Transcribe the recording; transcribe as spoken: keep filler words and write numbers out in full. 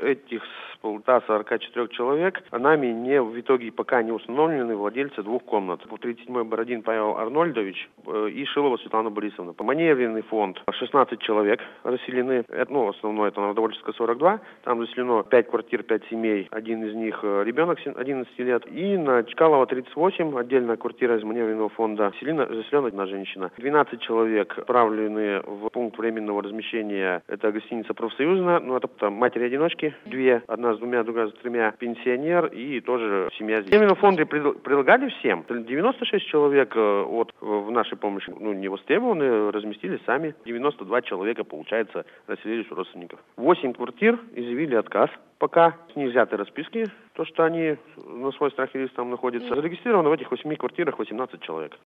этих ста сорока четырёх человек нами не в итоге пока не установлены владельцы двух комнат. тридцать седьмой Бородин Павел Арнольдович и Шилова Светлана Борисовна. По маневренный фонд шестнадцать человек расселены. Это, ну, основное это Народовольческая сорок два. Там заселено пять квартир, пять семей. Один из них ребенок одиннадцати лет. И на Чкалова тридцать восемь, отдельная квартира из маневренного фонда, заселена, заселена одна женщина. двенадцать человек отправлены в пункт временного размещения. Это гостиница «Профсоюзная». Ну, это там матери-одиночки, две. Одна с двумя, другая с тремя. Пенсионер и тоже семья здесь. В маневренном фонде предлагали всем. девяносто шесть человек от в нашей помощи, ну, не востребованы, разместились сами. девяносто два человека, получается, расселились у родственников. восемь квартир изъявили отказ. Пока не взяты расписки, то, что они на свой страх и риск там находятся. Зарегистрировано в этих восьми квартирах восемнадцать человек.